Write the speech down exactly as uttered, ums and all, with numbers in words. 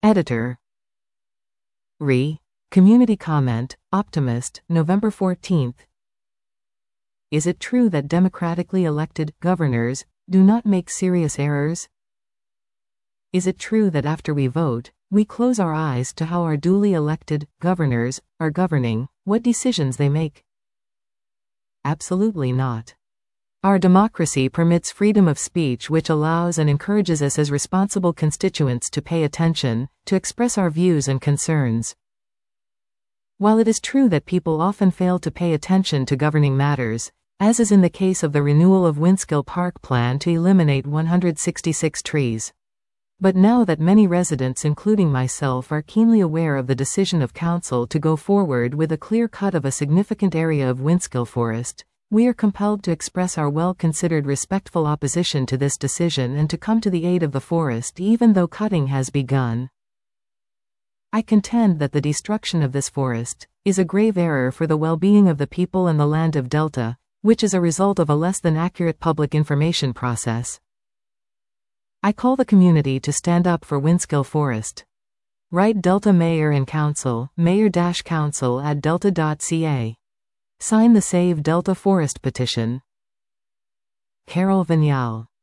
Editor. Re. Community comment, Optimist, November fourteenth. Is it true that democratically elected governors do not make serious errors? Is it true that after we vote, we close our eyes to how our duly elected governors are governing, what decisions they make? Absolutely not. Our democracy permits freedom of speech, which allows and encourages us as responsible constituents to pay attention, to express our views and concerns. While it is true that people often fail to pay attention to governing matters, as is in the case of the renewal of Winskill Park plan to eliminate one hundred sixty-six trees. But now that many residents, including myself, are keenly aware of the decision of Council to go forward with a clear cut of a significant area of Winskill Forest, we are compelled to express our well-considered respectful opposition to this decision and to come to the aid of the forest even though cutting has begun. I contend that the destruction of this forest is a grave error for the well-being of the people and the land of Delta, which is a result of a less than accurate public information process. I call the community to stand up for Winskill Forest. Write Delta Mayor and Council, mayor-council at delta dot c a. Sign the Save Delta Forest petition. Carol Vignal.